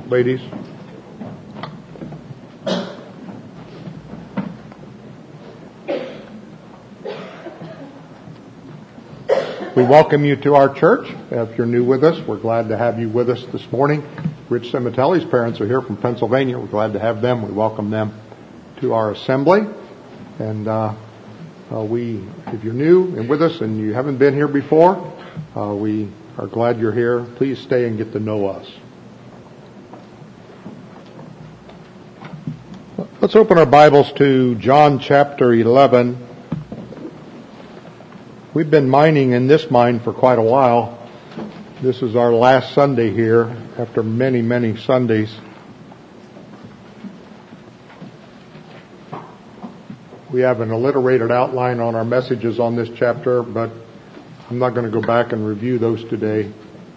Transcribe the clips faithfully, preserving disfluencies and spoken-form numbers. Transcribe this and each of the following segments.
ladies. We welcome you to our church. If you're new with us, we're glad to have you with us this morning. Rich Cimitelli's parents are here from Pennsylvania. We're glad to have them. We welcome them to our assembly. And uh, uh, we, if you're new and with us and you haven't been here before, uh, we are glad you're here. Please stay and get to know us. Let's open our Bibles to John chapter eleven. We've been mining in this mine for quite a while. This is our last Sunday here after many, many Sundays. We have an alliterated outline on our messages on this chapter, but I'm not going to go back and review those today.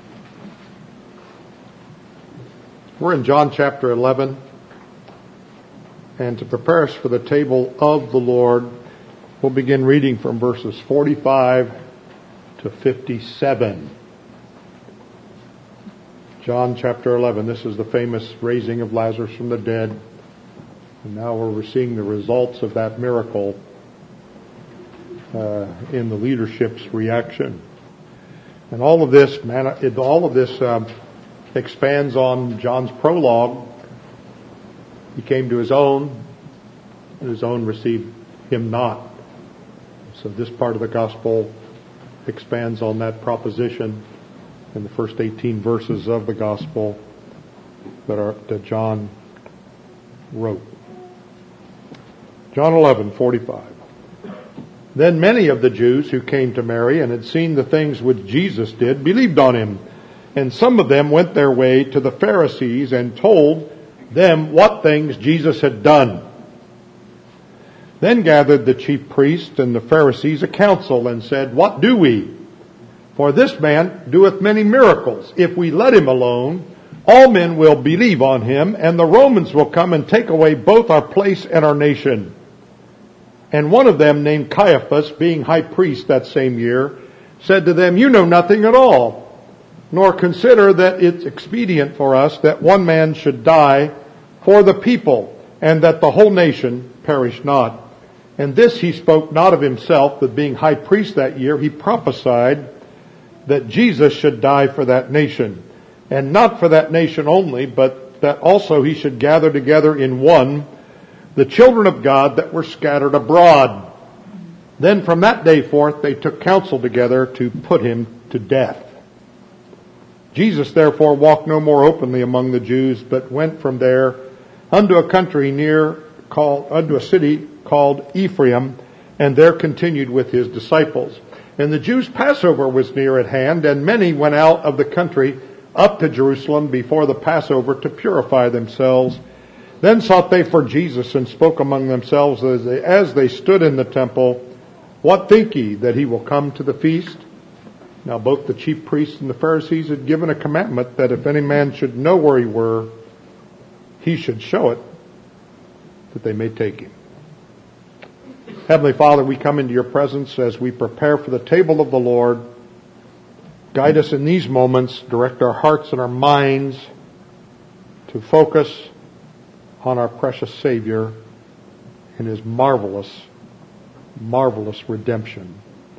We're in John chapter eleven, and to prepare us for the table of the Lord, we'll begin reading from verses forty-five to fifty-seven. John chapter eleven. This is the famous raising of Lazarus from the dead. And now we're seeing the results of that miracle uh, in the leadership's reaction. And all of this, man, it, all of this um, expands on John's prologue. He came to his own, and his own received him not. So this part of the gospel expands on that proposition in the first eighteen verses of the gospel that are that John wrote. John eleven forty-five. Then many of the Jews who came to Mary and had seen the things which Jesus did believed on him, and some of them went their way to the Pharisees and told them what things Jesus had done. Then gathered the chief priests and the Pharisees a council and said, "What do we? For this man doeth many miracles. If we let him alone, all men will believe on him, and the Romans will come and take away both our place and our nation." And one of them, named Caiaphas, being high priest that same year, said to them, "You know nothing at all, nor consider that it's expedient for us that one man should die for the people, and that the whole nation perish not." And this he spoke not of himself, but being high priest that year, he prophesied that Jesus should die for that nation. And not for that nation only, but that also he should gather together in one the children of God that were scattered abroad. Then from that day forth they took counsel together to put him to death. Jesus therefore walked no more openly among the Jews, but went from there unto a country near called unto a city called Ephraim, and there continued with his disciples. And the Jews' Passover was near at hand, and many went out of the country up to Jerusalem before the Passover to purify themselves. Then sought they for Jesus, and spoke among themselves as they, as they stood in the temple, "What think ye, that he will come to the feast?" Now both the chief priests and the Pharisees had given a commandment that if any man should know where he were, he should show it, that they may take him. Heavenly Father, we come into your presence as we prepare for the table of the Lord. Guide us in these moments. Direct our hearts and our minds to focus on our precious Savior and his marvelous, marvelous redemption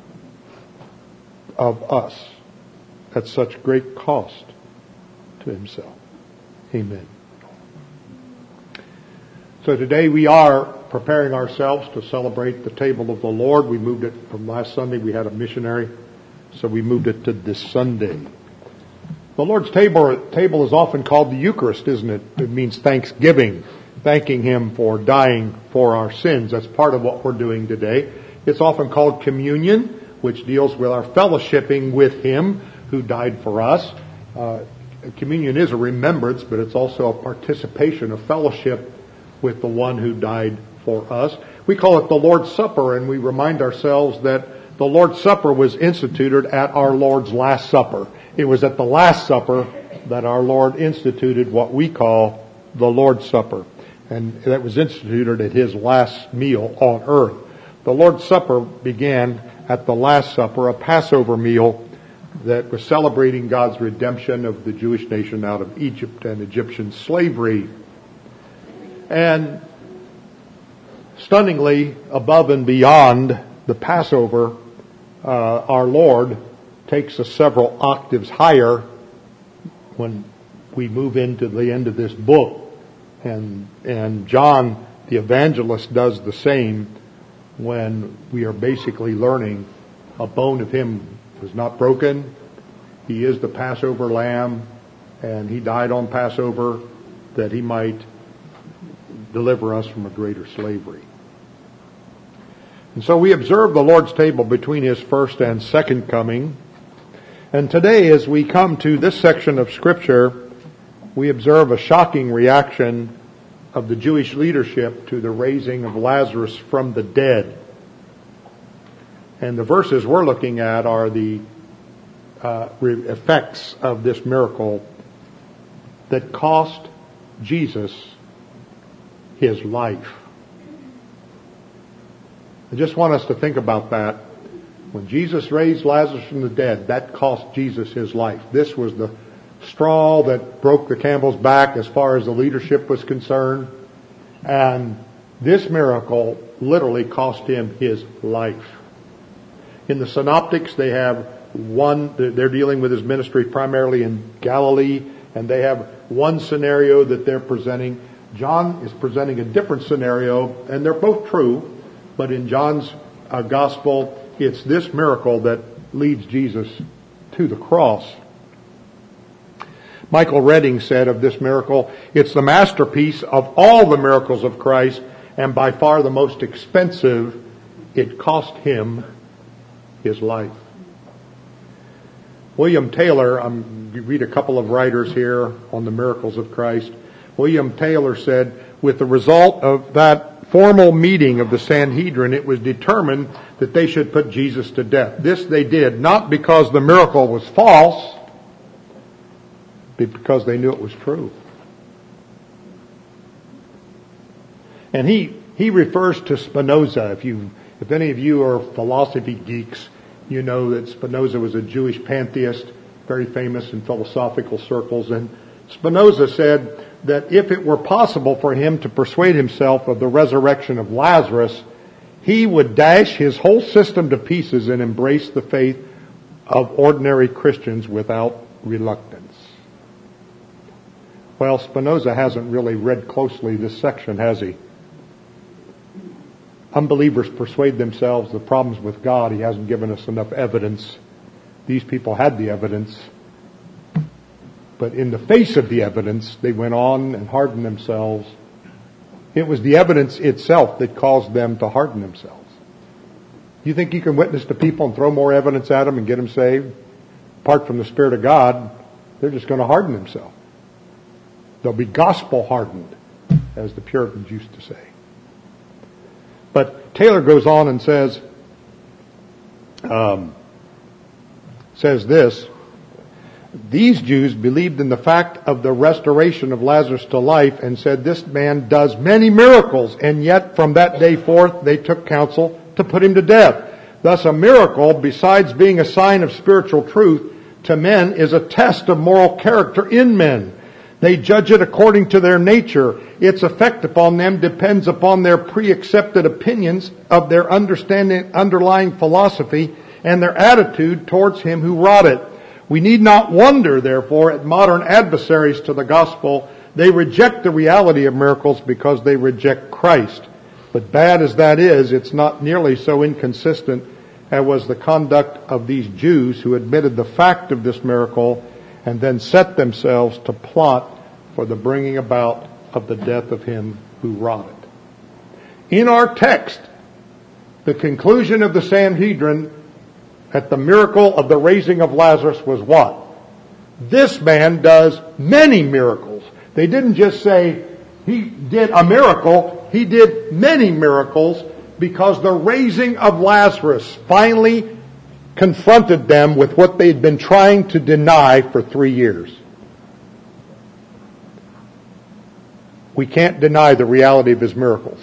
of us at such great cost to himself. Amen. So today we are preparing ourselves to celebrate the table of the Lord. We moved it from last Sunday. We had a missionary, so we moved it to this Sunday. The Lord's table, table is often called the Eucharist, isn't it? It means thanksgiving, thanking him for dying for our sins. That's part of what we're doing today. It's often called communion, which deals with our fellowshipping with him who died for us. Uh, communion is a remembrance, but it's also a participation, a fellowship with the one who died for us. We call it the Lord's Supper, and we remind ourselves that the Lord's Supper was instituted at our Lord's Last Supper. It was at the Last Supper that our Lord instituted what we call the Lord's Supper. And that was instituted at his last meal on earth. The Lord's Supper began at the Last Supper, a Passover meal that was celebrating God's redemption of the Jewish nation out of Egypt and Egyptian slavery. And stunningly, above and beyond the Passover, uh, our Lord takes us several octaves higher when we move into the end of this book. And, and John, the evangelist, does the same when we are basically learning a bone of him was not broken. He is the Passover lamb, and he died on Passover that he might deliver us from a greater slavery. And so we observe the Lord's table between his first and second coming. And today, as we come to this section of Scripture, we observe a shocking reaction of the Jewish leadership to the raising of Lazarus from the dead. And the verses we're looking at are the uh, effects of this miracle that cost Jesus his life. I just want us to think about that. When Jesus raised Lazarus from the dead, that cost Jesus his life. This was the straw that broke the camel's back as far as the leadership was concerned. And this miracle literally cost him his life. In the Synoptics, they have one, they're dealing with his ministry primarily in Galilee, and they have one scenario that they're presenting. John is presenting a different scenario, and they're both true, but in John's uh, gospel, it's this miracle that leads Jesus to the cross. Michael Redding said of this miracle, it's the masterpiece of all the miracles of Christ, and by far the most expensive. It cost him his life. William Taylor, I'm you read a couple of writers here on the miracles of Christ. William Taylor said, with the result of that formal meeting of the Sanhedrin, it was determined that they should put Jesus to death. This they did not because the miracle was false, but because they knew it was true. And he he refers to Spinoza. If you if any of you are philosophy geeks, you know that Spinoza was a Jewish pantheist, very famous in philosophical circles. And Spinoza said that if it were possible for him to persuade himself of the resurrection of Lazarus, he would dash his whole system to pieces and embrace the faith of ordinary Christians without reluctance. Well, Spinoza hasn't really read closely this section, has he? Unbelievers persuade themselves the problems with God. He hasn't given us enough evidence. These people had the evidence. But in the face of the evidence, they went on and hardened themselves. It was the evidence itself that caused them to harden themselves. You think you can witness to people and throw more evidence at them and get them saved? Apart from the Spirit of God, they're just going to harden themselves. They'll be gospel hardened, as the Puritans used to say. But Taylor goes on and says, um, says this, these Jews believed in the fact of the restoration of Lazarus to life and said, this man does many miracles, and yet from that day forth they took counsel to put him to death. Thus a miracle, besides being a sign of spiritual truth, to men is a test of moral character in men. They judge it according to their nature. Its effect upon them depends upon their pre-accepted opinions of their understanding, underlying philosophy and their attitude towards him who wrought it. We need not wonder, therefore, at modern adversaries to the gospel. They reject the reality of miracles because they reject Christ. But bad as that is, it's not nearly so inconsistent as was the conduct of these Jews who admitted the fact of this miracle and then set themselves to plot for the bringing about of the death of him who wrought it. In our text, the conclusion of the Sanhedrin at the miracle of the raising of Lazarus was what? This man does many miracles. They didn't just say he did a miracle, he did many miracles, because the raising of Lazarus finally confronted them with what they'd been trying to deny for three years. We can't deny the reality of his miracles.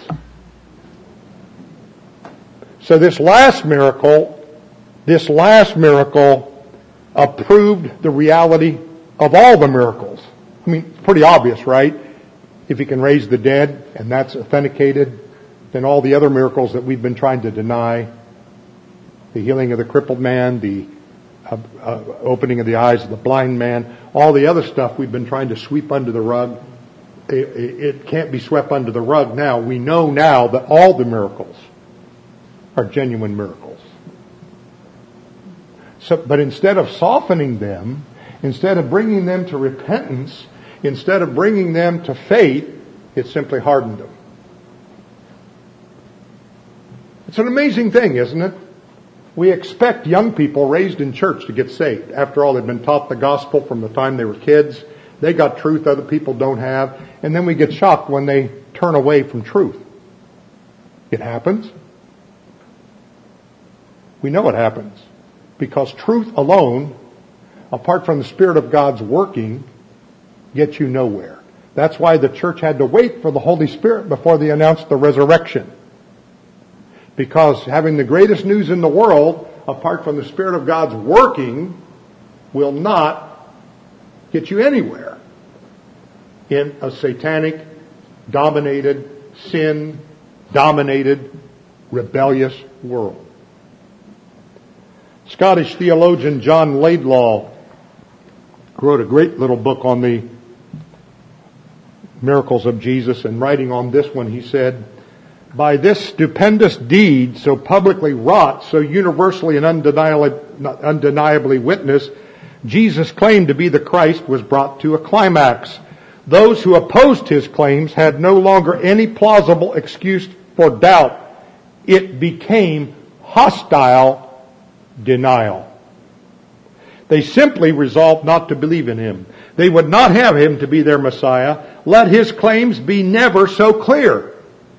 So this last miracle, this last miracle approved the reality of all the miracles. I mean, it's pretty obvious, right? If he can raise the dead, and that's authenticated, then all the other miracles that we've been trying to deny, the healing of the crippled man, the uh, uh, opening of the eyes of the blind man, all the other stuff we've been trying to sweep under the rug, it, it, it can't be swept under the rug now. We know now that all the miracles are genuine miracles. So, but instead of softening them, instead of bringing them to repentance, instead of bringing them to faith, it simply hardened them. It's an amazing thing, isn't it? We expect young people raised in church to get saved. After all, they've been taught the gospel from the time they were kids. They got truth other people don't have. And then we get shocked when they turn away from truth. It happens. We know it happens. Because truth alone, apart from the Spirit of God's working, gets you nowhere. That's why the church had to wait for the Holy Spirit before they announced the resurrection. Because having the greatest news in the world, apart from the Spirit of God's working, will not get you anywhere in a satanic, dominated, sin-dominated, rebellious world. Scottish theologian John Laidlaw wrote a great little book on the miracles of Jesus, and writing on this one he said, "By this stupendous deed, so publicly wrought, so universally and undeniably, undeniably witnessed, Jesus' claim to be the Christ was brought to a climax. Those who opposed his claims had no longer any plausible excuse for doubt. It became hostile denial. They simply resolved not to believe in him. They would not have him to be their Messiah. Let his claims be never so clear.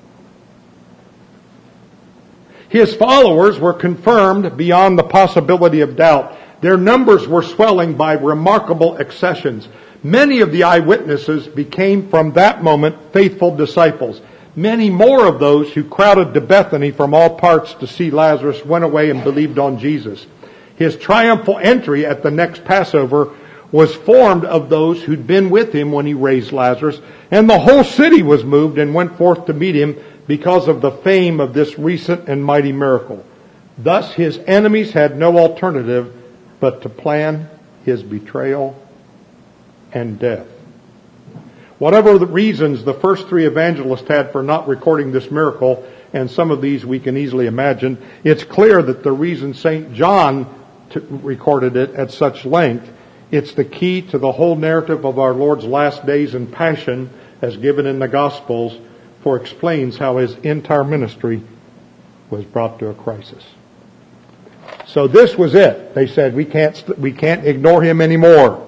His followers were confirmed beyond the possibility of doubt. Their numbers were swelling by remarkable accessions. Many of the eyewitnesses became from that moment faithful disciples. Many more of those who crowded to Bethany from all parts to see Lazarus went away and believed on Jesus. His triumphal entry at the next Passover was formed of those who'd been with him when he raised Lazarus, and the whole city was moved and went forth to meet him because of the fame of this recent and mighty miracle. Thus his enemies had no alternative but to plan his betrayal and death." Whatever the reasons the first three evangelists had for not recording this miracle, and some of these we can easily imagine, it's clear that the reason Saint John t- recorded it at such length, it's the key to the whole narrative of our Lord's last days and passion as given in the Gospels, for explains how his entire ministry was brought to a crisis. So this was it. They said, we can't, we can't ignore him anymore.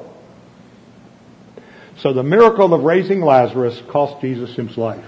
So the miracle of raising Lazarus cost Jesus his life.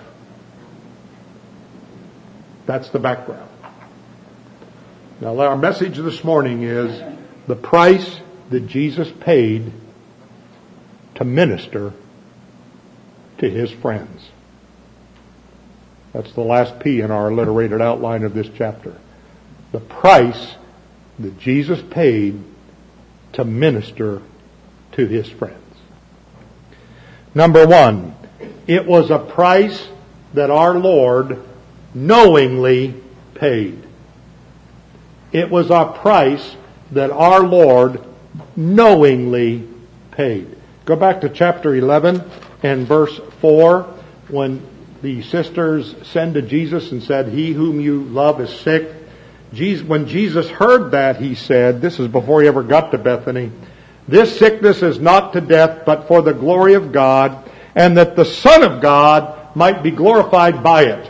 That's the background. Now our message this morning is the price that Jesus paid to minister to his friends. That's the last P in our alliterated outline of this chapter. The price that Jesus paid to minister to his friends. Number one, it was a price that our Lord knowingly paid. It was a price that our Lord knowingly paid. Go back to chapter eleven and verse four, when the sisters send to Jesus and said, "He whom you love is sick." Jesus, when Jesus heard that, he said, this is before he ever got to Bethany, "This sickness is not to death, but for the glory of God, and that the Son of God might be glorified by it."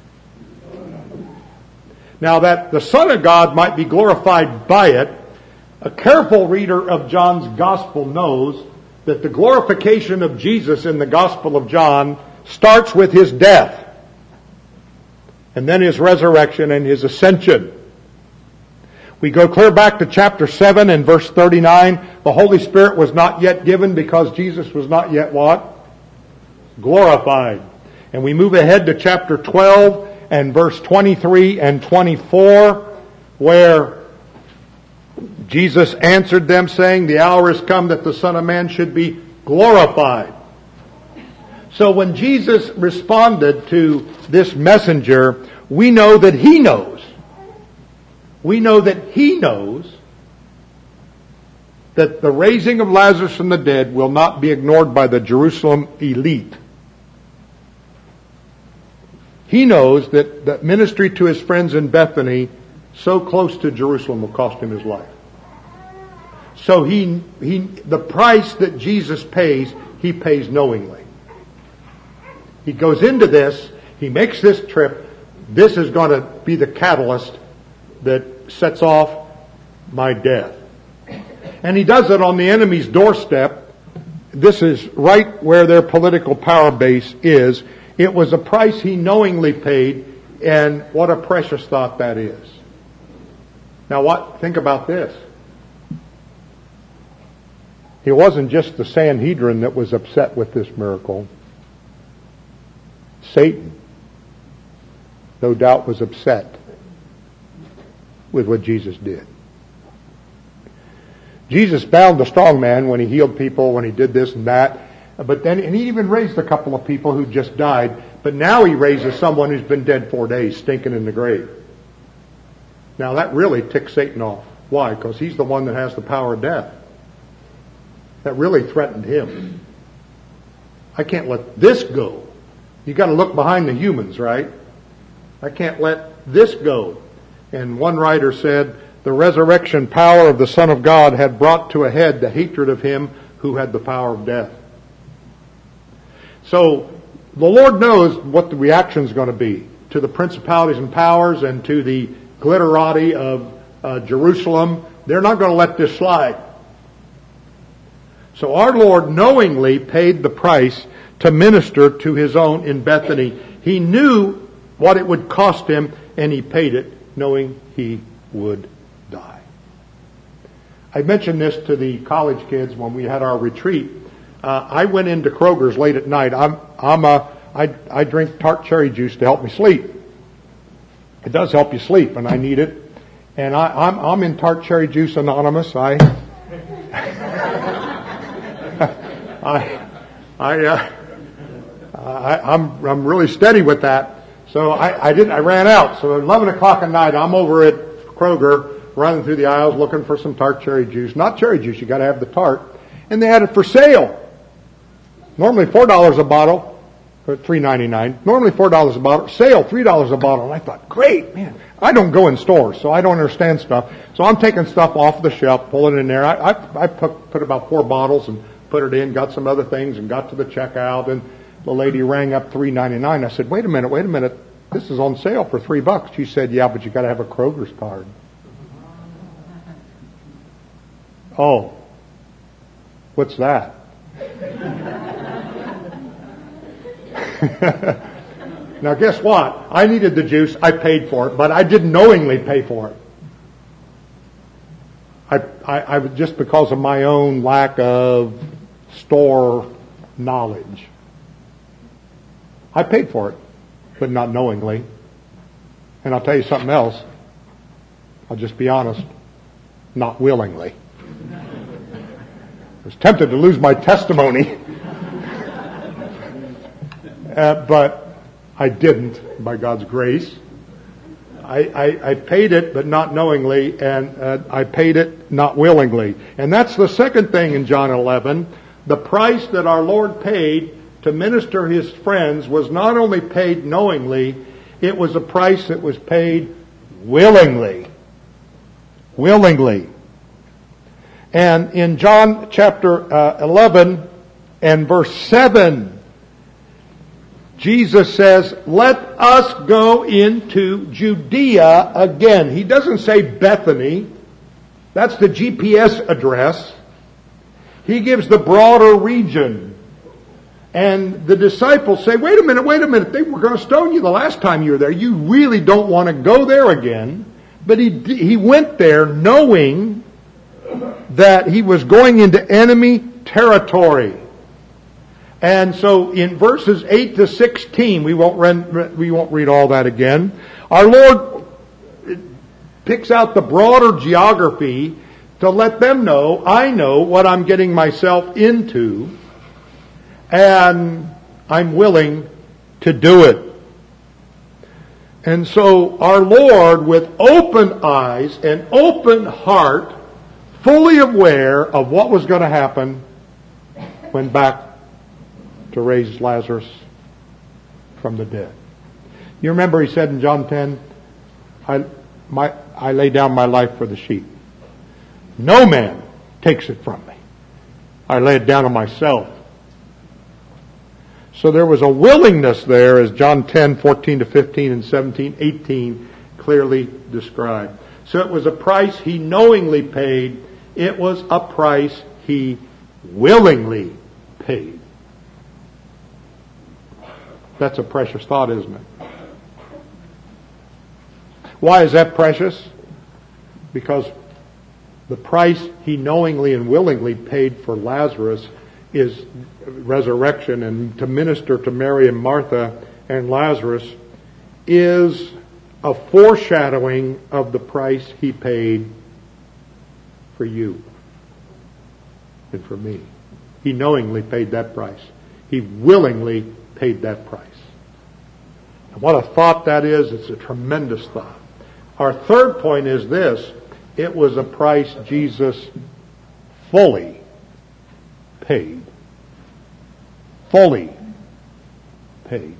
Now that the Son of God might be glorified by it, a careful reader of John's Gospel knows that the glorification of Jesus in the Gospel of John starts with his death, and then his resurrection and his ascension. We go clear back to chapter seven and verse thirty-nine. The Holy Spirit was not yet given because Jesus was not yet what? Glorified. And we move ahead to chapter twelve and verse twenty-three and twenty-four, where Jesus answered them, saying, the hour is come that the Son of Man should be glorified. So when Jesus responded to this messenger, we know that he knows. We know that he knows that the raising of Lazarus from the dead will not be ignored by the Jerusalem elite. He knows that the ministry to his friends in Bethany, so close to Jerusalem, will cost him his life. So he, he, the price that Jesus pays, he pays knowingly. He goes into this, he makes this trip. This is going to be the catalyst that sets off my death. And he does it on the enemy's doorstep. This is right where their political power base is. It was a price he knowingly paid, and what a precious thought that is. Now what? Think about this. It wasn't just the Sanhedrin that was upset with this miracle. Satan, no doubt, was upset with what Jesus did. Jesus bound the strong man when he healed people, when he did this and that. But then, and he even raised a couple of people who just died. But now he raises someone who's been dead four days, stinking in the grave. Now that really ticks Satan off. Why? Because he's the one that has the power of death. That really threatened him. I can't let this go. You got to look behind the humans, right? I can't let this go. And one writer said, the resurrection power of the Son of God had brought to a head the hatred of him who had the power of death. So the Lord knows what the reaction is going to be to the principalities and powers and to the glitterati of uh, Jerusalem. They're not going to let this slide. So our Lord knowingly paid the price to minister to his own in Bethany. He knew what it would cost him, and he paid it knowing he would die. I mentioned this to the college kids when we had our retreat. Uh, I went into Kroger's late at night. I'm, I'm a, I, I drink tart cherry juice to help me sleep. It does help you sleep, and I need it. And I, I'm, I'm in Tart Cherry Juice Anonymous. I, I, I, uh, I, I'm, I'm really steady with that. So I, I didn't. I ran out. So at eleven o'clock at night, I'm over at Kroger, running through the aisles looking for some tart cherry juice. Not cherry juice. You got to have the tart. And they had it for sale. Normally four dollars a bottle, or three ninety-nine. Normally four dollars a bottle. Sale three dollars a bottle. And I thought, great, man. I don't go in stores, so I don't understand stuff. So I'm taking stuff off the shelf, pulling it in there. I, I, I put, put about four bottles and put it in. Got some other things and got to the checkout and. The lady rang up three ninety-nine. I said, wait a minute, wait a minute. This is on sale for three bucks. She said, yeah, but you got to have a Kroger's card. Oh, what's that? Now guess what? I needed the juice. I paid for it, but I didn't knowingly pay for it. I, I, I just because of my own lack of store knowledge. I paid for it, but not knowingly. And I'll tell you something else. I'll just be honest. Not willingly. I was tempted to lose my testimony. uh, but I didn't, by God's grace. I, I, I paid it, but not knowingly, and uh, I paid it not willingly. And that's the second thing in John eleven. The price that our Lord paid to minister his friends was not only paid knowingly, it was a price that was paid willingly. Willingly. And in John chapter uh, eleven and verse seven, Jesus says, let us go into Judea again. He doesn't say Bethany. That's the G P S address. He gives the broader region. And the disciples say, wait a minute, wait a minute. They were going to stone you the last time you were there. You really don't want to go there again. But he he went there knowing that he was going into enemy territory. And so in verses eight to sixteen, we won't read, we won't read all that again. Our Lord picks out the broader geography to let them know I know what I'm getting myself into, and I'm willing to do it. And so our Lord, with open eyes and open heart, fully aware of what was going to happen, went back to raise Lazarus from the dead. You remember he said in John ten, I, my, I lay down my life for the sheep. No man takes it from me. I lay it down on myself. So there was a willingness there, as John ten, fourteen to fifteen and seventeen, eighteen clearly describe. So it was a price he knowingly paid. It was a price he willingly paid. That's a precious thought, isn't it? Why is that precious? Because the price he knowingly and willingly paid for Lazarus is resurrection, and to minister to Mary and Martha and Lazarus is a foreshadowing of the price he paid for you and for me. He knowingly paid that price. He willingly paid that price. And what a thought that is. It's a tremendous thought. Our third point is this. It was a price Jesus fully paid. Fully paid.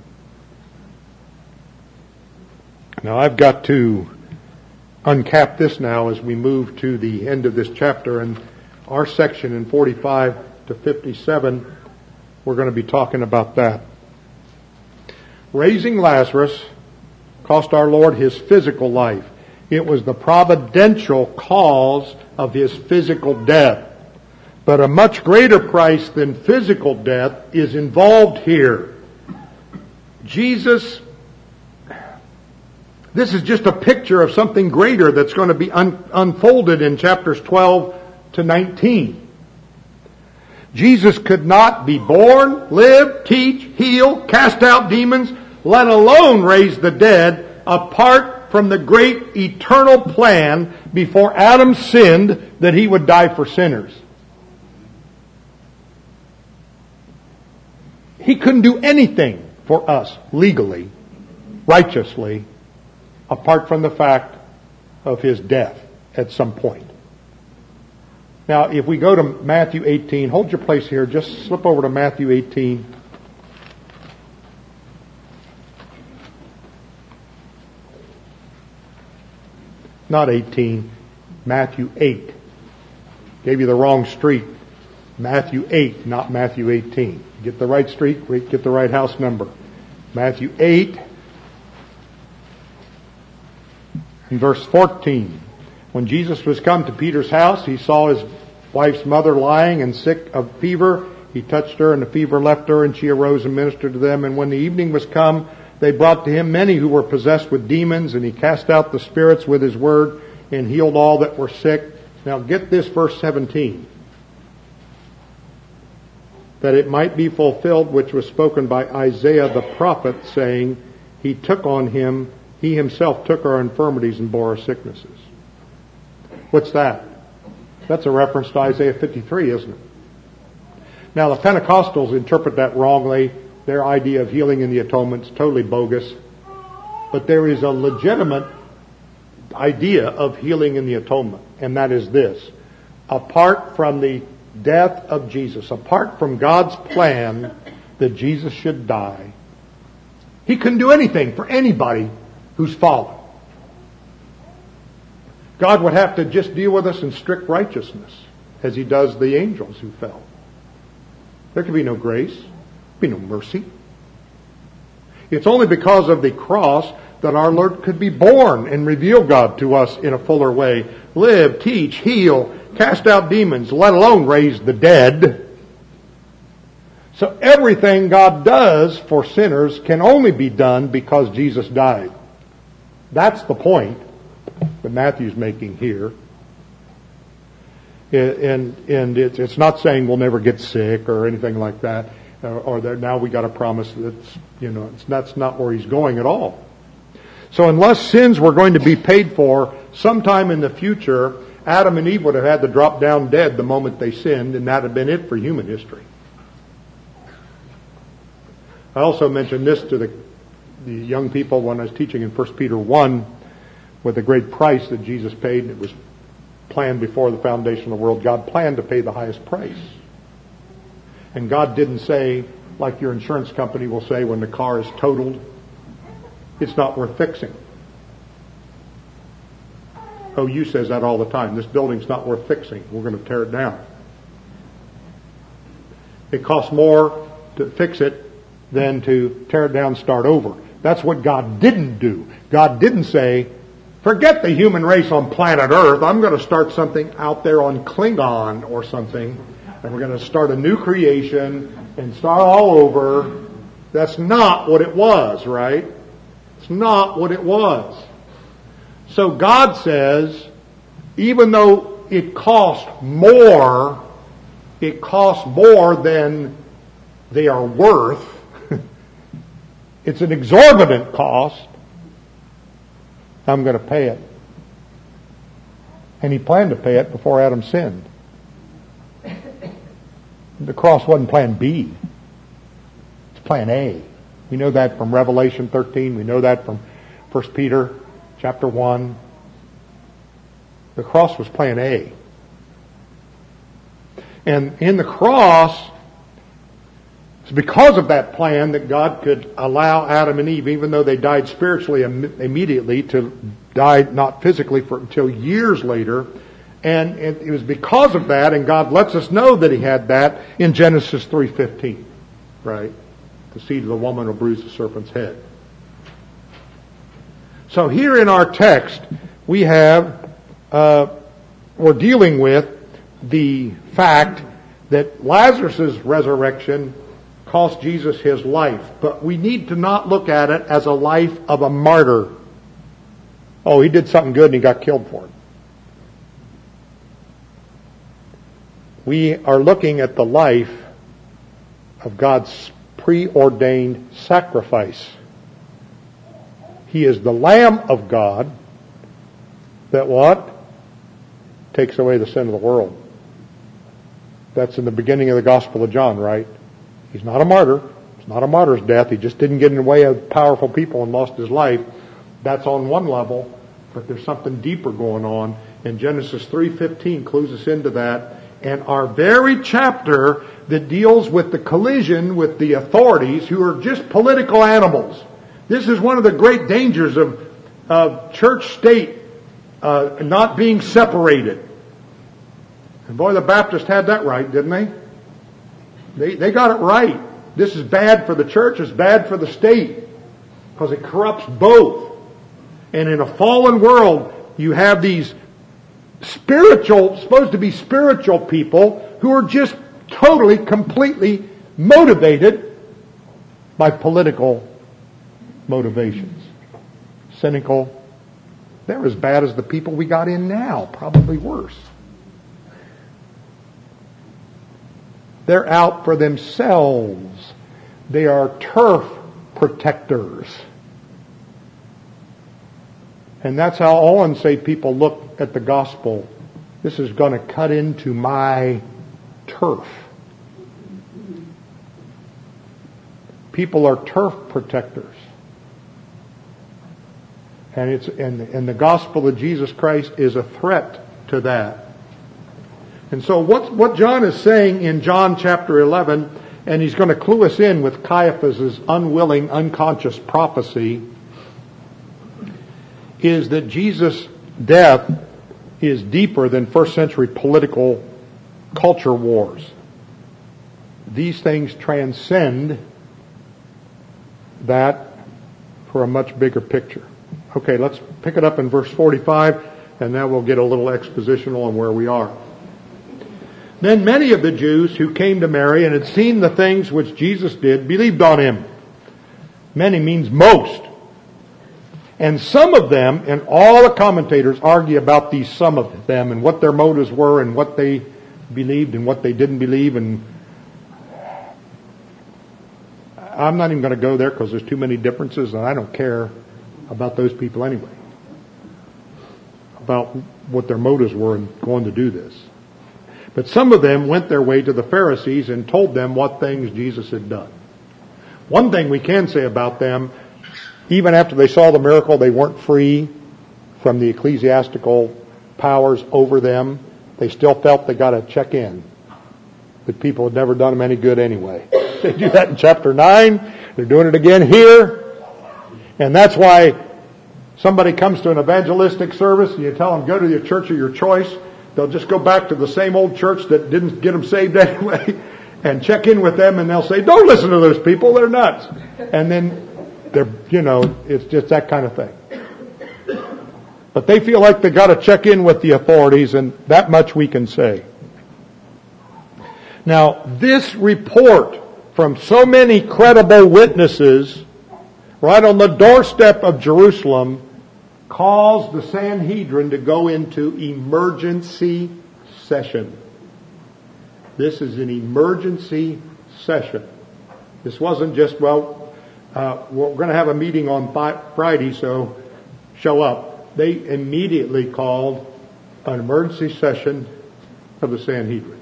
Now I've got to uncap this now as we move to the end of this chapter, and our section in forty-five to fifty-seven, we're going to be talking about that. Raising Lazarus cost our Lord his physical life. It was the providential cause of his physical death. But a much greater price than physical death is involved here. Jesus, this is just a picture of something greater that's going to be un- unfolded in chapters twelve to nineteen. Jesus could not be born, live, teach, heal, cast out demons, let alone raise the dead, apart from the great eternal plan before Adam sinned that he would die for sinners. He couldn't do anything for us legally, righteously, apart from the fact of his death at some point. Now, if we go to Matthew eighteen, hold your place here, just slip over to Matthew eighteen. Not eighteen, Matthew eight. Gave you the wrong street. Matthew eight, not Matthew eighteen. Get the right street, get the right house number. Matthew eight, in verse fourteen. When Jesus was come to Peter's house, he saw his wife's mother lying and sick of fever. He touched her, and the fever left her, and she arose and ministered to them. And when the evening was come, they brought to him many who were possessed with demons, and he cast out the spirits with his word and healed all that were sick. Now get this, verse seventeen. That it might be fulfilled which was spoken by Isaiah the prophet, saying, He took on him, he himself took our infirmities and bore our sicknesses. What's that? That's a reference to Isaiah fifty-three, isn't it? Now the Pentecostals interpret that wrongly. Their idea of healing in the atonement is totally bogus. But there is a legitimate idea of healing in the atonement, and that is this. Apart from the death of Jesus, apart from God's plan that Jesus should die, he couldn't do anything for anybody who's fallen. God would have to just deal with us in strict righteousness, as he does the angels who fell. There could be no grace, be no mercy. It's only because of the cross that our Lord could be born and reveal God to us in a fuller way. Live, teach, heal, cast out demons, let alone raise the dead. So everything God does for sinners can only be done because Jesus died. That's the point that Matthew's making here. And, and it's, it's not saying we'll never get sick or anything like that, or, or that now we got a promise that's, you know, it's, that's not where he's going at all. So unless sins were going to be paid for sometime in the future, Adam and Eve would have had to drop down dead the moment they sinned, and that had been it for human history. I also mentioned this to the, the young people when I was teaching in First Peter one, with the great price that Jesus paid, and it was planned before the foundation of the world. God planned to pay the highest price. And God didn't say, like your insurance company will say when the car is totaled, it's not worth fixing. O U says that all the time. This building's not worth fixing. We're going to tear it down. It costs more to fix it than to tear it down and start over. That's what God didn't do. God didn't say, forget the human race on planet Earth. I'm going to start something out there on Klingon or something, and we're going to start a new creation and start all over. That's not what it was, right? It's not what it was. So God says, even though it costs more, it costs more than they are worth. It's an exorbitant cost. I'm going to pay it. And He planned to pay it before Adam sinned. The cross wasn't plan B. It's plan A. We know that from Revelation thirteen. We know that from First Peter chapter one. The cross was plan A. And in the cross, it's because of that plan that God could allow Adam and Eve, even though they died spiritually im- immediately, to die not physically for until years later. And it, it was because of that, and God lets us know that He had that in Genesis three fifteen, right? The seed of the woman will bruise the serpent's head. So here in our text, we have, uh, we're dealing with the fact that Lazarus' resurrection cost Jesus his life. But we need to not look at it as a life of a martyr. Oh, he did something good and he got killed for it. We are looking at the life of God's preordained sacrifice. He is the Lamb of God that what? Takes away the sin of the world. That's in the beginning of the Gospel of John, right? He's not a martyr. It's not a martyr's death. He just didn't get in the way of powerful people and lost his life. That's on one level, but there's something deeper going on. And Genesis three fifteen clues us into that. And our very chapter that deals with the collision with the authorities who are just political animals. This is one of the great dangers of, of church-state uh, not being separated. And boy, the Baptists had that right, didn't they? They they got it right. This is bad for the church, it's bad for the state, because it corrupts both. And in a fallen world, you have these spiritual, supposed to be spiritual people who are just totally, completely motivated by political motivations. Cynical. They're as bad as the people we got in now, probably worse. They're out for themselves. They are turf protectors. And that's how all unsaved people look at the gospel. This is going to cut into my turf. People are turf protectors. And it's and, and the gospel of Jesus Christ is a threat to that. And so what, what John is saying in John chapter eleven, and he's going to clue us in with Caiaphas' unwilling, unconscious prophecy, is that Jesus' death is deeper than first century political culture wars. These things transcend that for a much bigger picture. Okay, let's pick it up in verse forty-five, and now we'll get a little expositional on where we are. Then many of the Jews who came to Mary and had seen the things which Jesus did believed on Him. Many means most. And some of them, and all the commentators argue about these some of them and what their motives were and what they believed and what they didn't believe. And I'm not even going to go there because there's too many differences and I don't care about those people anyway. about what their motives were in going to do this. But some of them went their way to the Pharisees and told them what things Jesus had done. One thing we can say about them, even after they saw the miracle, they weren't free from the ecclesiastical powers over them. They still felt they got to check in. That people had never done them any good anyway. They do that in chapter nine. They're doing it again here. And that's why somebody comes to an evangelistic service and you tell them, go to your church of your choice. They'll just go back to the same old church that didn't get them saved anyway and check in with them, and they'll say, don't listen to those people, they're nuts. And then they're, you know, it's just that kind of thing. But they feel like they got to check in with the authorities, and that much we can say. Now, this report from so many credible witnesses right on the doorstep of Jerusalem caused the Sanhedrin to go into emergency session. This is an emergency session. This wasn't just, well, uh, we're going to have a meeting on Friday, so show up. They immediately called an emergency session of the Sanhedrin.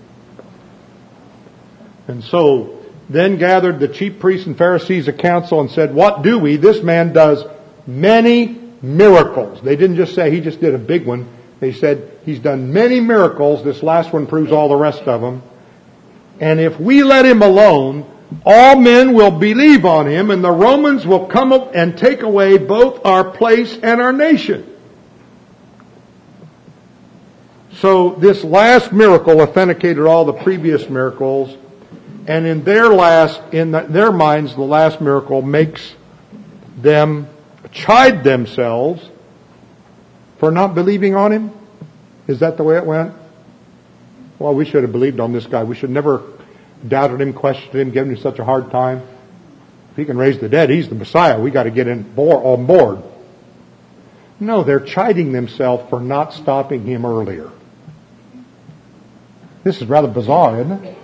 And so then gathered the chief priests and Pharisees of council and said, what do we? This man does many miracles. They didn't just say he just did a big one. They said he's done many miracles. This last one proves all the rest of them. And if we let him alone, all men will believe on him, and the Romans will come up and take away both our place and our nation. So this last miracle authenticated all the previous miracles, and in their last, in their minds, the last miracle makes them chide themselves for not believing on him. Is that the way it went? Well, we should have believed on this guy. We should never doubted him, questioned him, given him such a hard time. If he can raise the dead, he's the Messiah. We got to get in on board. No, they're chiding themselves for not stopping him earlier. This is rather bizarre, isn't it?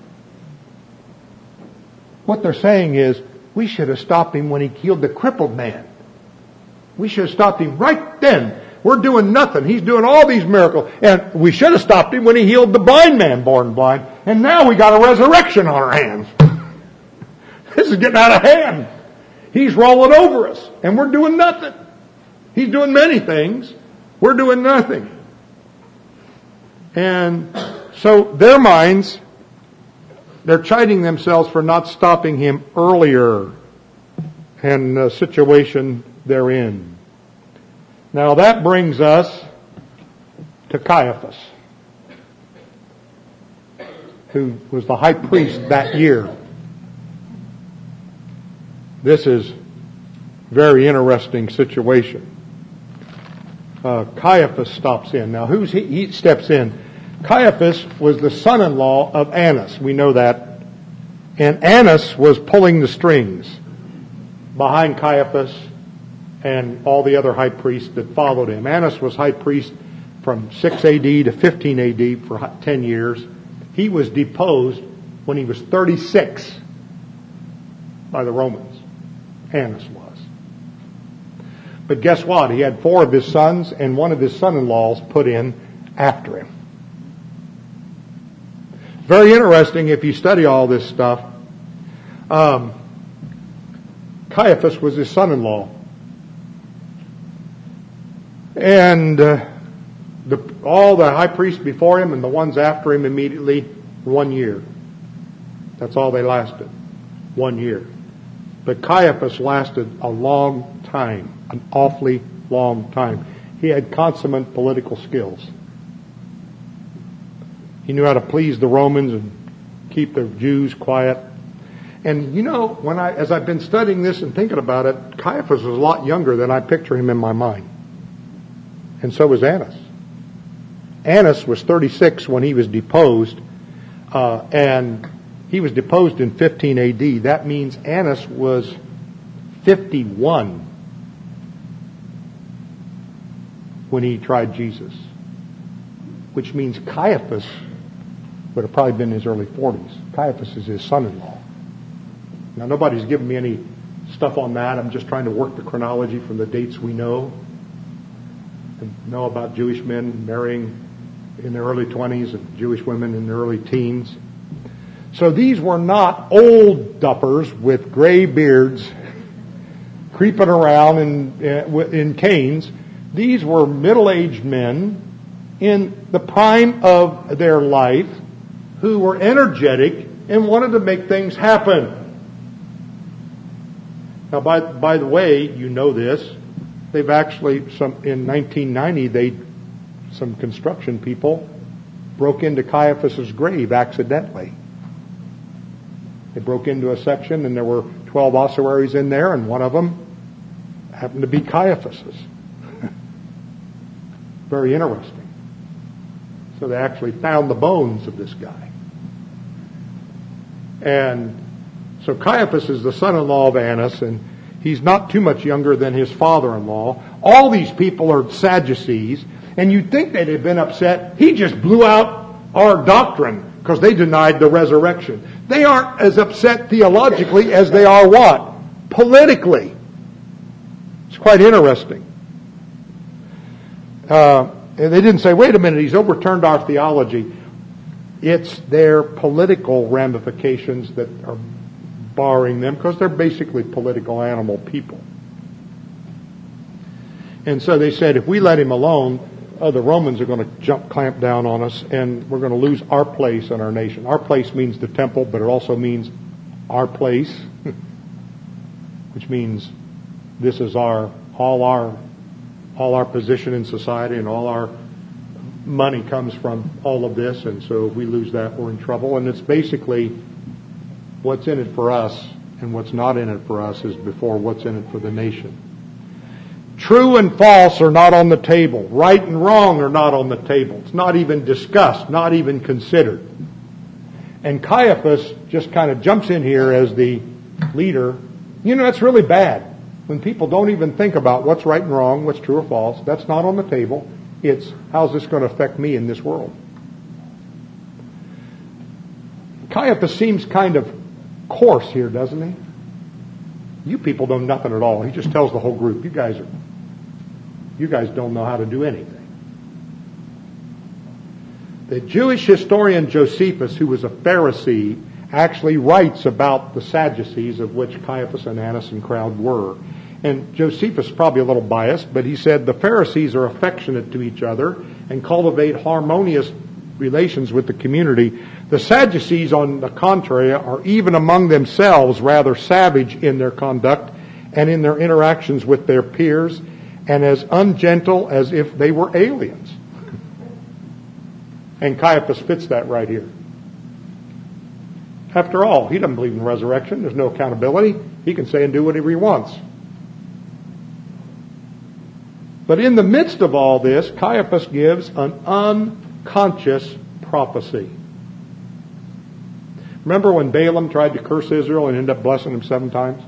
What they're saying is, we should have stopped him when he healed the crippled man. We should have stopped him right then. We're doing nothing. He's doing all these miracles. And we should have stopped him when he healed the blind man born blind. And now we got a resurrection on our hands. This is getting out of hand. He's rolling over us. And we're doing nothing. He's doing many things. We're doing nothing. And so their minds, they're chiding themselves for not stopping him earlier in the situation they're in. Now that brings us to Caiaphas, who was the high priest that year. This is a very interesting situation. Uh, Caiaphas stops in. Now who's he? He steps in. Caiaphas was the son-in-law of Annas. We know that. And Annas was pulling the strings behind Caiaphas and all the other high priests that followed him. Annas was high priest from six A D to fifteen A D for ten years. He was deposed when he was thirty-six by the Romans. Annas was. But guess what? He had four of his sons and one of his son-in-laws put in after him. Very interesting if you study all this stuff. Um, Caiaphas was his son-in-law. And uh, the, all the high priests before him and the ones after him immediately, one year. That's all they lasted. One year. But Caiaphas lasted a long time. An awfully long time. He had consummate political skills. He knew how to please the Romans and keep the Jews quiet. And you know, when I, as I've been studying this and thinking about it, Caiaphas was a lot younger than I picture him in my mind. And so was Annas. Annas was thirty-six when he was deposed, uh, and he was deposed in fifteen A D. That means Annas was fifty-one when he tried Jesus, which means Caiaphas would have probably been in his early forties. Caiaphas is his son-in-law. Now, nobody's given me any stuff on that. I'm just trying to work the chronology from the dates we know. know about Jewish men marrying in their early twenties and Jewish women in their early teens. So these were not old duffers with gray beards creeping around in, in canes. These were middle-aged men in the prime of their life who were energetic and wanted to make things happen. Now, by by the way, you know this. They've actually, some in nineteen ninety, they some construction people broke into Caiaphas's grave accidentally. They broke into a section, and there were twelve ossuaries in there, and one of them happened to be Caiaphas's. Very interesting. So they actually found the bones of this guy. And so Caiaphas is the son-in-law of Annas, and he's not too much younger than his father-in-law. All these people are Sadducees, and you'd think they'd have been upset. He just blew out our doctrine because they denied the resurrection. They aren't as upset theologically as they are what? Politically. It's quite interesting. Uh, and they didn't say, wait a minute, he's overturned our theology. It's their political ramifications that are barring them, because they're basically political animal people. And so they said, if we let him alone, oh, the Romans are going to jump, clamp down on us, and we're going to lose our place in our nation. Our place means the temple, but it also means our place, which means this is our all our all our position in society, and all our money comes from all of this. And so if we lose that, we're in trouble. And it's basically what's in it for us and what's not in it for us is before what's in it for the nation. True and false are not on the table. Right and wrong are not on the table. It's not even discussed, not even considered. And Caiaphas just kind of jumps in here as the leader. You know, that's really bad. When people don't even think about what's right and wrong, what's true or false, that's not on the table. It's, how's this going to affect me in this world? Caiaphas seems kind of coarse here, doesn't he? You people know nothing at all. He just tells the whole group, you guys are, you guys don't know how to do anything. The Jewish historian Josephus, who was a Pharisee, actually writes about the Sadducees, of which Caiaphas and Annas and crowd were. And Josephus is probably a little biased, but he said the Pharisees are affectionate to each other and cultivate harmonious relations with the community. The Sadducees, on the contrary, are even among themselves rather savage in their conduct and in their interactions with their peers, and as ungentle as if they were aliens. And Caiaphas fits that right here. After all, he doesn't believe in resurrection. There's no accountability. He can say and do whatever he wants. But in the midst of all this, Caiaphas gives an unconscious prophecy. Remember when Balaam tried to curse Israel and ended up blessing them seven times?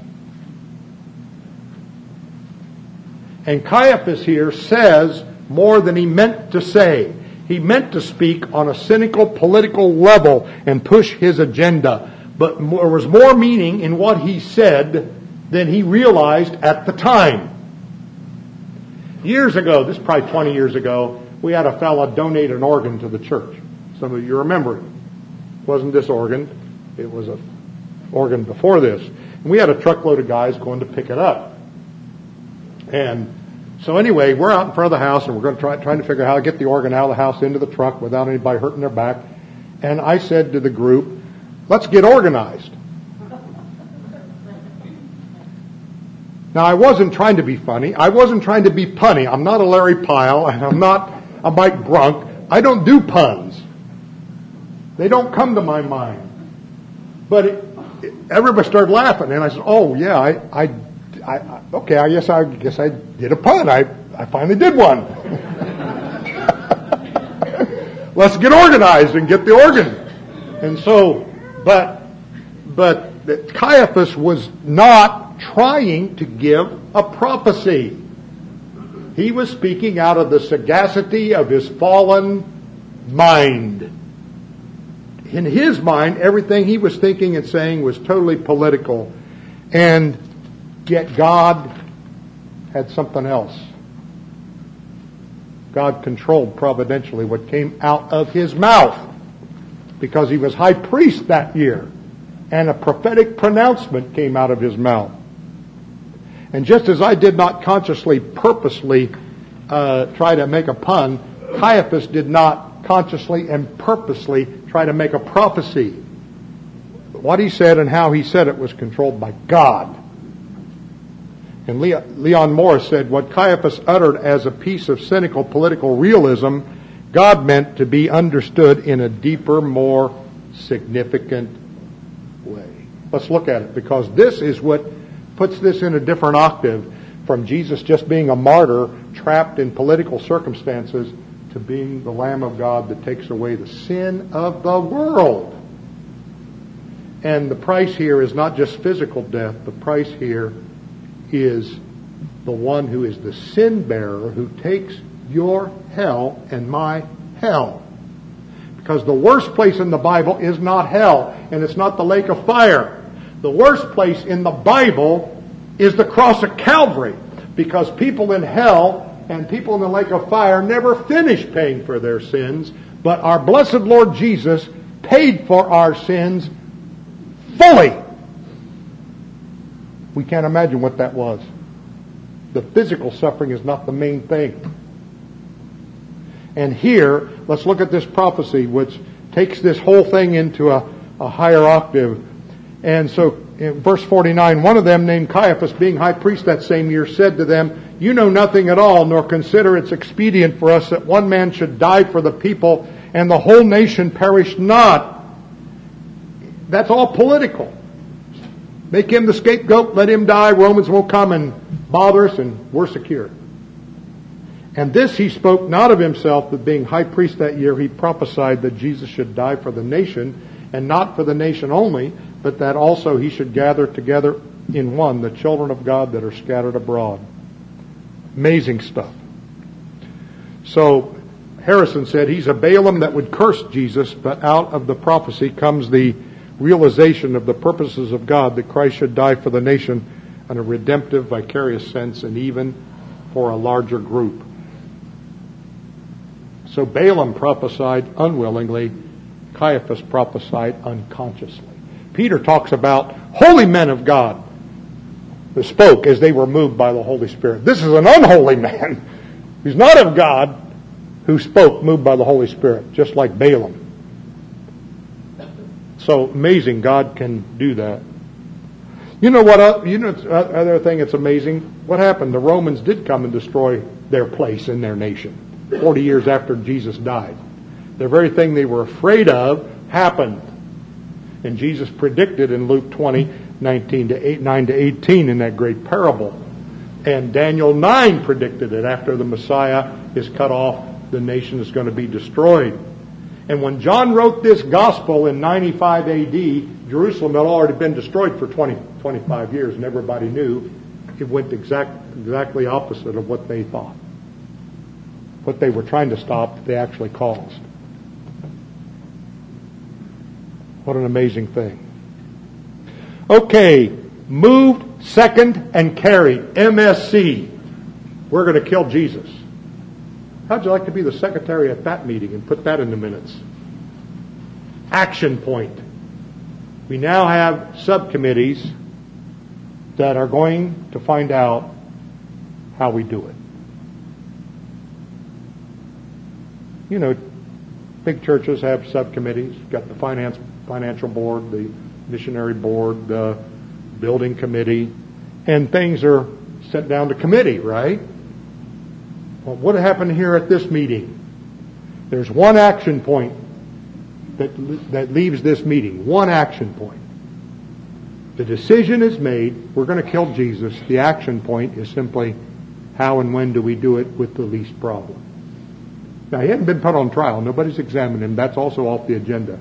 And Caiaphas here says more than he meant to say. He meant to speak on a cynical political level and push his agenda. But there was more meaning in what he said than he realized at the time. Years ago, this is probably twenty years ago, we had a fella donate an organ to the church. Some of you remember it. It wasn't this organ. It was an organ before this. And we had a truckload of guys going to pick it up. And so anyway, we're out in front of the house, and we're going to try trying to figure out how to get the organ out of the house into the truck without anybody hurting their back. And I said to the group, let's get organized. Now, I wasn't trying to be funny. I wasn't trying to be punny. I'm not a Larry Pyle, and I'm not a Mike Brunk. I don't do puns. They don't come to my mind. But it, it, everybody started laughing, and I said, oh, yeah, I, I, I, okay, I guess I guess I did a pun. I, I finally did one. Let's get organized and get the organ. And so, but, but Caiaphas was not trying to give a prophecy. He was speaking out of the sagacity of his fallen mind. In his mind, everything he was thinking and saying was totally political. And yet God had something else. God controlled providentially what came out of his mouth, because he was high priest that year, and a prophetic pronouncement came out of his mouth. And just as I did not consciously, purposely uh, try to make a pun, Caiaphas did not consciously and purposely try to make a prophecy. What he said and how he said it was controlled by God. And Leon Morris said, what Caiaphas uttered as a piece of cynical political realism, God meant to be understood in a deeper, more significant way. Let's look at it, because this is what puts this in a different octave from Jesus just being a martyr trapped in political circumstances to being the Lamb of God that takes away the sin of the world. And the price here is not just physical death. The price here is the one who is the sin bearer, who takes your hell and my hell. Because the worst place in the Bible is not hell, and it's not the lake of fire. The worst place in the Bible is the cross of Calvary, because people in hell and people in the lake of fire never finish paying for their sins, but our blessed Lord Jesus paid for our sins fully. We can't imagine what that was. The physical suffering is not the main thing. And here, let's look at this prophecy, which takes this whole thing into a, a higher octave. And so, in verse forty-nine, one of them, named Caiaphas, being high priest that same year, said to them, you know nothing at all, nor consider it's expedient for us that one man should die for the people, and the whole nation perish not. That's all political. Make him the scapegoat, let him die, Romans won't come and bother us, and we're secure. And this he spoke not of himself, but being high priest that year, he prophesied that Jesus should die for the nation, and not for the nation only, but that also he should gather together in one the children of God that are scattered abroad. Amazing stuff. So Harrison said he's a Balaam that would curse Jesus, but out of the prophecy comes the realization of the purposes of God, that Christ should die for the nation in a redemptive, vicarious sense, and even for a larger group. So Balaam prophesied unwillingly, Caiaphas prophesied unconsciously. Peter talks about holy men of God who spoke as they were moved by the Holy Spirit. This is an unholy man who's not of God, who spoke moved by the Holy Spirit, just like Balaam. So amazing, God can do that. You know what? You know, other thing that's amazing. What happened? The Romans did come and destroy their place in their nation forty years after Jesus died. The very thing they were afraid of happened, and Jesus predicted in Luke twenty, nineteen to eight, nine to eighteen in that great parable. And Daniel nine predicted it. After the Messiah is cut off, the nation is going to be destroyed. And when John wrote this gospel in ninety-five A D, Jerusalem had already been destroyed for twenty, twenty-five years, and everybody knew it went exact, exactly opposite of what they thought. What they were trying to stop, they actually caused. What an amazing thing. Okay, moved, second, and carried. M S C. We're going to kill Jesus. How'd you like to be the secretary at that meeting and put that in the minutes? Action point. We now have subcommittees that are going to find out how we do it. You know, big churches have subcommittees. You've got the finance, financial board, the missionary board, the building committee, and things are sent down to committee, right? Well, what happened here at this meeting? There's one action point that that leaves this meeting. One action point. The decision is made. We're going to kill Jesus. The action point is simply how and when do we do it with the least problem. Now, he hadn't been put on trial. Nobody's examined him. That's also off the agenda.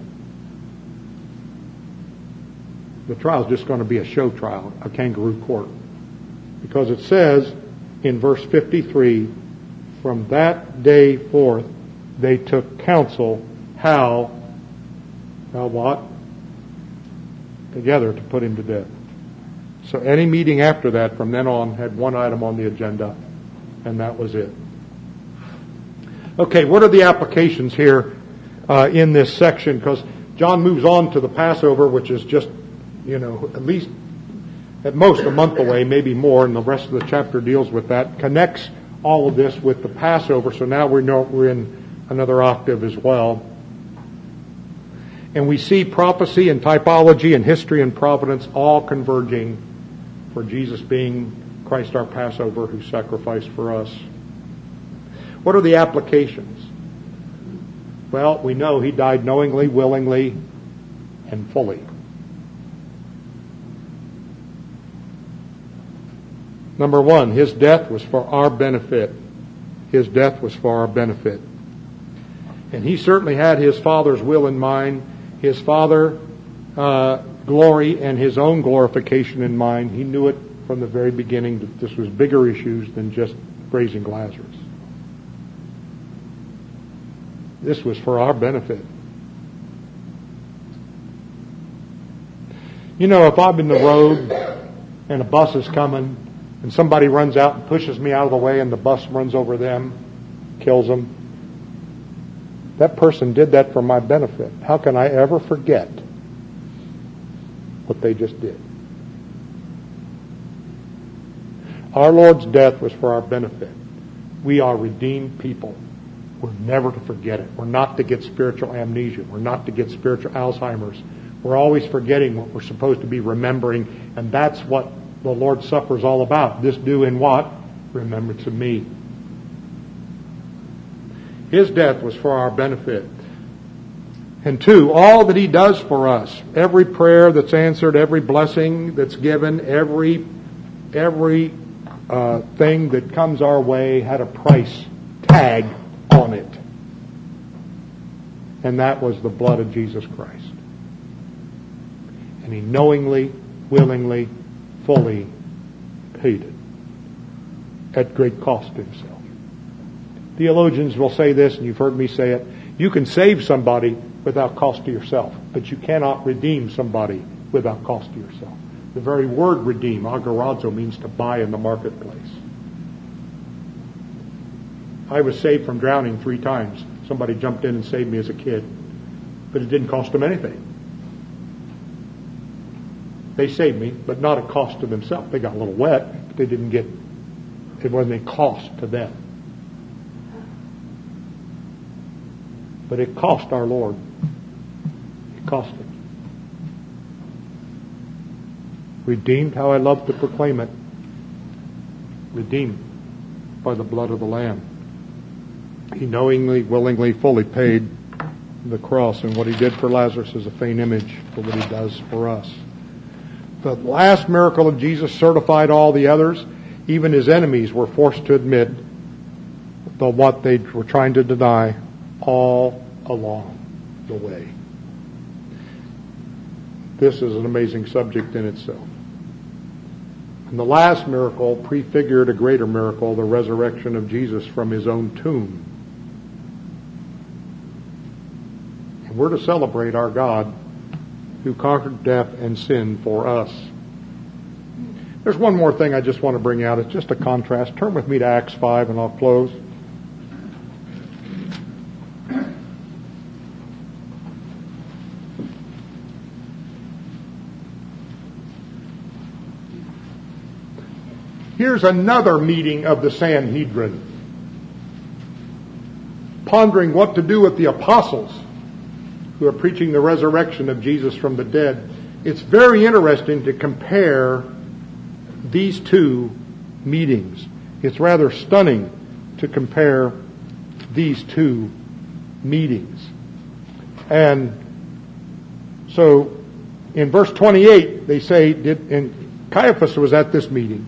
The trial is just going to be a show trial, a kangaroo court. Because it says in verse fifty-three, from that day forth, they took counsel how, how what? Together to put him to death. So any meeting after that, from then on, had one item on the agenda, and that was it. Okay, what are the applications here uh, in this section? Because John moves on to the Passover, which is just, you know, at least at most a month away, maybe more, and the rest of the chapter deals with that, connects all of this with the Passover, so now we know we're in another octave as well. And we see prophecy and typology and history and providence all converging for Jesus being Christ our Passover who sacrificed for us. What are the applications? Well, we know He died knowingly, willingly, and fully. Number one, His death was for our benefit. His death was for our benefit. And He certainly had His Father's will in mind, His Father uh, glory and His own glorification in mind. He knew it from the very beginning that this was bigger issues than just raising Lazarus. This was for our benefit. You know, if I'm in the road and a bus is coming and somebody runs out and pushes me out of the way and the bus runs over them, kills them, that person did that for my benefit. How can I ever forget what they just did? Our Lord's death was for our benefit. We are redeemed people. We're never to forget it. We're not to get spiritual amnesia. We're not to get spiritual Alzheimer's. We're always forgetting what we're supposed to be remembering, and that's what the Lord's Supper is all about. This do in what? Remembrance of me. His death was for our benefit. And two, all that He does for us, every prayer that's answered, every blessing that's given, every every uh, thing that comes our way had a price tag on it. And that was the blood of Jesus Christ. And He knowingly, willingly, fully paid it at great cost to Himself. Theologians will say this, and you've heard me say it, you can save somebody without cost to yourself, but you cannot redeem somebody without cost to yourself. The very word redeem, agorazo, means to buy in the marketplace. I was saved from drowning three times. Somebody jumped in and saved me as a kid, but it didn't cost them anything. They saved me, but not at cost to themselves. They got a little wet, but they didn't get, it wasn't a cost to them. But it cost our Lord. It cost Him. Redeemed, how I love to proclaim it. Redeemed by the blood of the Lamb. He knowingly, willingly, fully paid the cross, and what He did for Lazarus is a faint image for what He does for us. The last miracle of Jesus certified all the others. Even His enemies were forced to admit the what they were trying to deny all along the way. This is an amazing subject in itself. And the last miracle prefigured a greater miracle, the resurrection of Jesus from His own tomb. And we're to celebrate our God who conquered death and sin for us. There's one more thing I just want to bring out. It's just a contrast. Turn with me to Acts five and I'll close. Here's another meeting of the Sanhedrin, pondering what to do with the apostles who are preaching the resurrection of Jesus from the dead. It's very interesting to compare these two meetings. It's rather stunning to compare these two meetings. And so in verse twenty-eight, they say, did, and Caiaphas was at this meeting.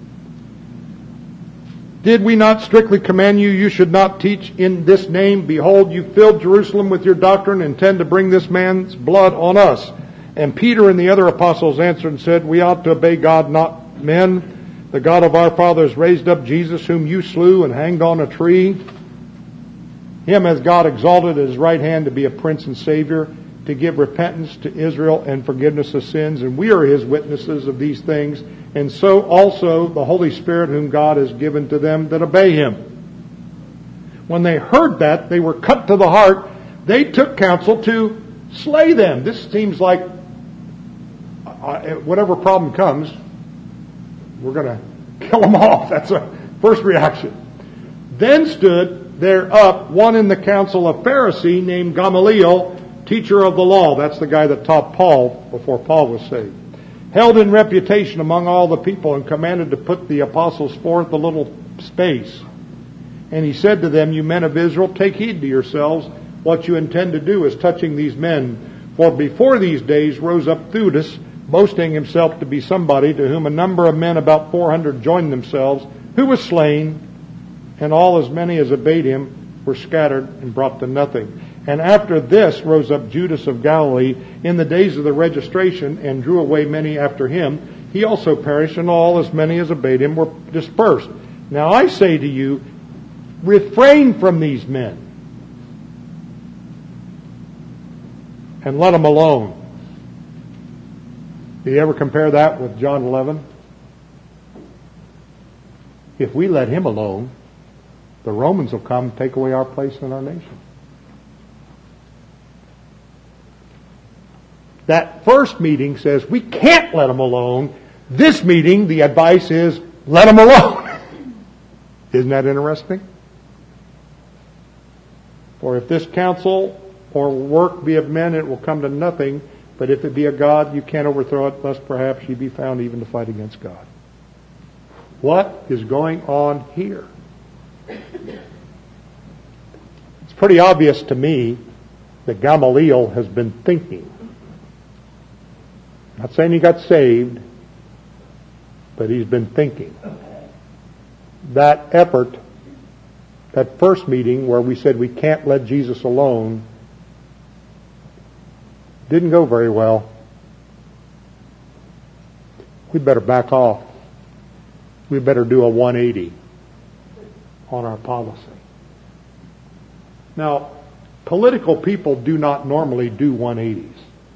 Did we not strictly command you, you should not teach in this name? Behold, you filled Jerusalem with your doctrine and intend to bring this man's blood on us. And Peter and the other apostles answered and said, we ought to obey God, not men. The God of our fathers raised up Jesus, whom you slew and hanged on a tree. Him has God exalted at His right hand to be a prince and savior, to give repentance to Israel and forgiveness of sins. And we are His witnesses of these things. And so also the Holy Spirit whom God has given to them that obey Him. When they heard that, they were cut to the heart. They took counsel to slay them. This seems like uh, whatever problem comes, we're going to kill them off. That's a first reaction. Then stood there up one in the council of Pharisee named Gamaliel, teacher of the law. That's the guy that taught Paul before Paul was saved. Held in reputation among all the people, and commanded to put the apostles forth a little space. And he said to them, "You men of Israel, take heed to yourselves what you intend to do as touching these men. For before these days rose up Theudas, boasting himself to be somebody, to whom a number of men, about four hundred, joined themselves, who was slain, and all as many as obeyed him were scattered and brought to nothing. And after this rose up Judas of Galilee in the days of the registration, and drew away many after him. He also perished, and all as many as obeyed him were dispersed. Now I say to you, refrain from these men, and let them alone." Do you ever compare that with John eleven? If we let him alone, the Romans will come and take away our place in our nation. That first meeting says we can't let them alone. This meeting, the advice is let them alone. Isn't that interesting? For if this counsel or work be of men, it will come to nothing. But if it be of God, you can't overthrow it, lest perhaps ye be found even to fight against God. What is going on here? It's pretty obvious to me that Gamaliel has been thinking. Not saying he got saved, but he's been thinking. That effort, that first meeting where we said we can't let Jesus alone, didn't go very well. We'd better back off. We better do a one eighty on our policy. Now, political people do not normally do one eighties.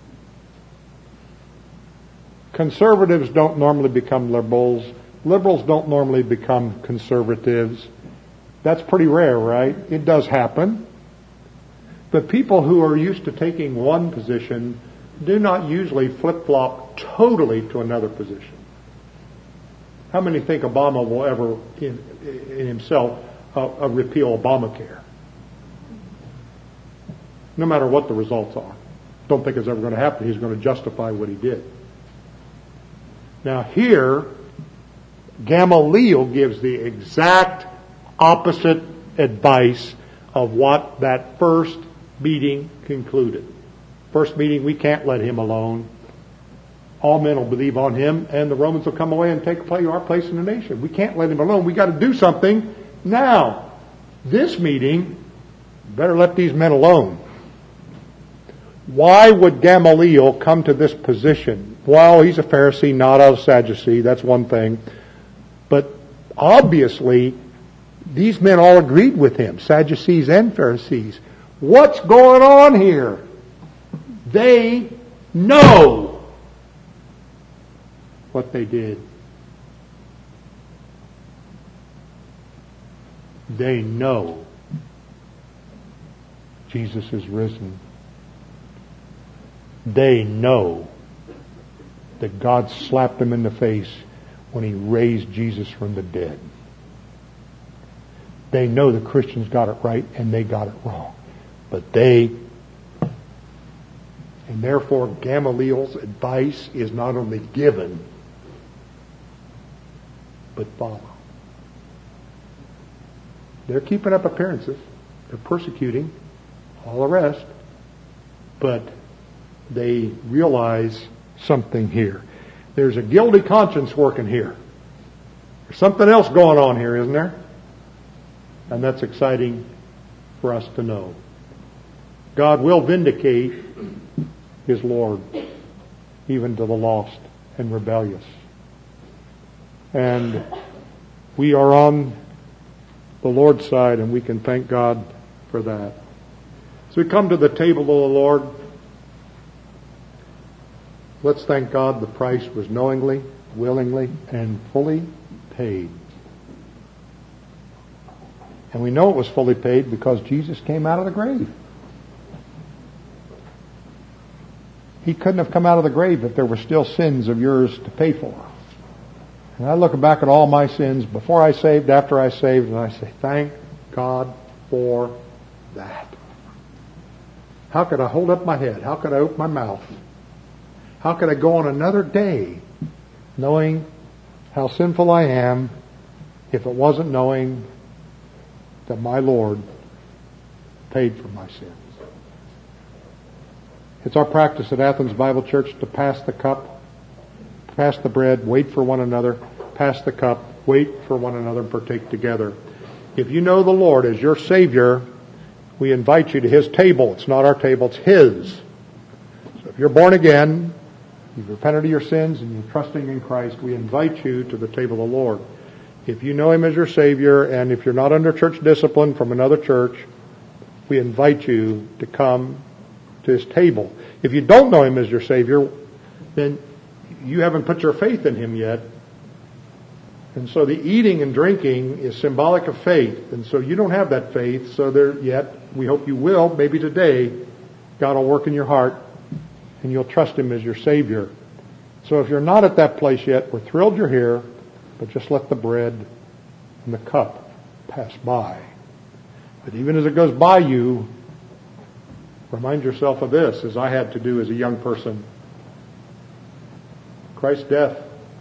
Conservatives don't normally become liberals. Liberals don't normally become conservatives. That's pretty rare, right? It does happen. But people who are used to taking one position do not usually flip-flop totally to another position. How many think Obama will ever, in, in himself, uh, uh, repeal Obamacare? No matter what the results are. Don't think it's ever going to happen. He's going to justify what he did. Now here, Gamaliel gives the exact opposite advice of what that first meeting concluded. First meeting, we can't let him alone. All men will believe on him, and the Romans will come away and take our place in the nation. We can't let him alone. We got to do something now. This meeting, better let these men alone. Why would Gamaliel come to this position? Well, he's a Pharisee, not a Sadducee. That's one thing. But obviously, these men all agreed with him, Sadducees and Pharisees. What's going on here? They know what they did. They know Jesus is risen. They know that God slapped them in the face when he raised Jesus from the dead. They know the Christians got it right and they got it wrong. But they, and therefore Gamaliel's advice is not only given, but followed. They're keeping up appearances. They're persecuting all the rest. But they realize something here. There's a guilty conscience working here. There's something else going on here, isn't there? And that's exciting for us to know. God will vindicate his Lord, even to the lost and rebellious. And we are on the Lord's side, and we can thank God for that. So we come to the table of the Lord. Let's thank God the price was knowingly, willingly, and fully paid. And we know it was fully paid because Jesus came out of the grave. He couldn't have come out of the grave if there were still sins of yours to pay for. And I look back at all my sins before I saved, after I saved, and I say, thank God for that. How could I hold up my head? How could I open my mouth? How could I go on another day knowing how sinful I am if it wasn't knowing that my Lord paid for my sins? It's our practice at Athens Bible Church to pass the cup, pass the bread, wait for one another, pass the cup, wait for one another, and partake together. If you know the Lord as your Savior, we invite you to His table. It's not our table, it's His. So if you're born again, you've repented of your sins, and you're trusting in Christ, we invite you to the table of the Lord. If you know Him as your Savior, and if you're not under church discipline from another church, we invite you to come to His table. If you don't know Him as your Savior, then you haven't put your faith in Him yet. And so the eating and drinking is symbolic of faith. And so you don't have that faith, so there yet. We hope you will. Maybe today God will work in your heart and you'll trust Him as your Savior. So if you're not at that place yet, we're thrilled you're here, but just let the bread and the cup pass by. But even as it goes by you, remind yourself of this, as I had to do as a young person. Christ's death,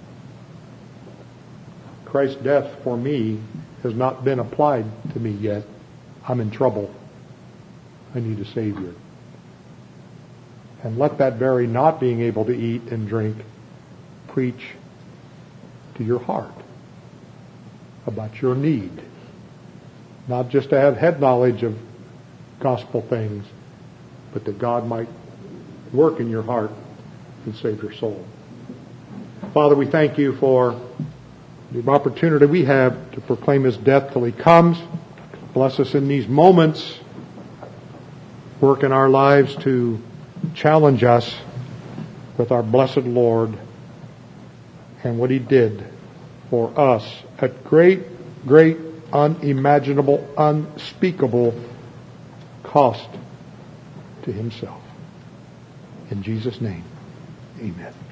Christ's death for me has not been applied to me yet. I'm in trouble. I need a Savior. And let that very not being able to eat and drink preach to your heart about your need. Not just to have head knowledge of gospel things, but that God might work in your heart and save your soul. Father, we thank You for the opportunity we have to proclaim His death till He comes. Bless us in these moments. Work in our lives to challenge us with our blessed Lord and what He did for us at great, great, unimaginable, unspeakable cost to Himself. In Jesus' name, amen.